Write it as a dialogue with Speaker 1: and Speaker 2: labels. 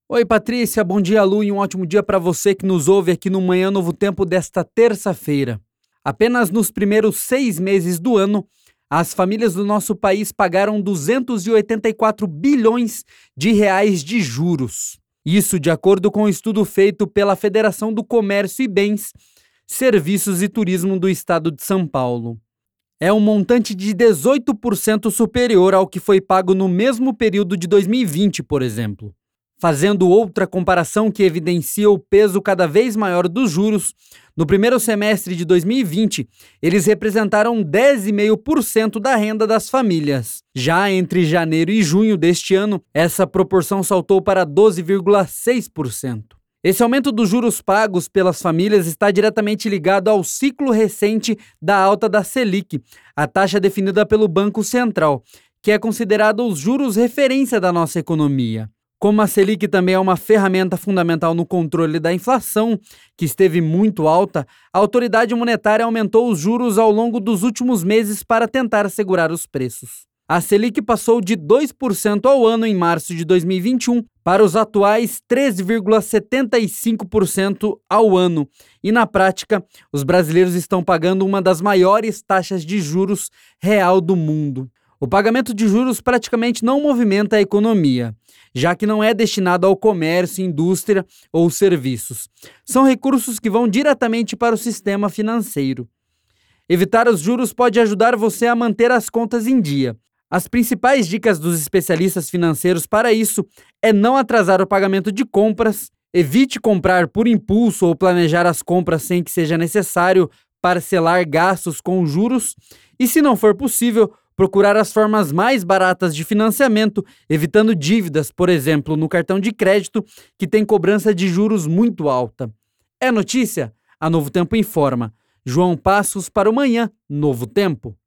Speaker 1: Oi, Patrícia, bom dia, Lu, e um ótimo dia para você que nos ouve aqui no Manhã Novo Tempo desta terça-feira. Apenas nos primeiros 6 meses do ano, as famílias do nosso país pagaram 284 bilhões de reais de juros. Isso de acordo com um estudo feito pela Federação do Comércio e Bens, Serviços e Turismo do Estado de São Paulo. É um montante de 18% superior ao que foi pago no mesmo período de 2020, por exemplo. Fazendo outra comparação que evidencia o peso cada vez maior dos juros, no primeiro semestre de 2020, eles representaram 10,5% da renda das famílias. Já entre janeiro e junho deste ano, essa proporção saltou para 12,6%. Esse aumento dos juros pagos pelas famílias está diretamente ligado ao ciclo recente da alta da Selic, a taxa definida pelo Banco Central, que é considerado os juros referência da nossa economia. Como a Selic também é uma ferramenta fundamental no controle da inflação, que esteve muito alta, a autoridade monetária aumentou os juros ao longo dos últimos meses para tentar segurar os preços. A Selic passou de 2% ao ano em março de 2021 para os atuais 13,75% ao ano. E na prática, os brasileiros estão pagando uma das maiores taxas de juros real do mundo. O pagamento de juros praticamente não movimenta a economia, já que não é destinado ao comércio, indústria ou serviços. São recursos que vão diretamente para o sistema financeiro. Evitar os juros pode ajudar você a manter as contas em dia. As principais dicas dos especialistas financeiros para isso é não atrasar o pagamento de compras, evite comprar por impulso ou planejar as compras sem que seja necessário parcelar gastos com juros e, se não for possível, procurar as formas mais baratas de financiamento, evitando dívidas, por exemplo, no cartão de crédito, que tem cobrança de juros muito alta. É notícia? A Novo Tempo informa. João Passos para o Manhã Novo Tempo.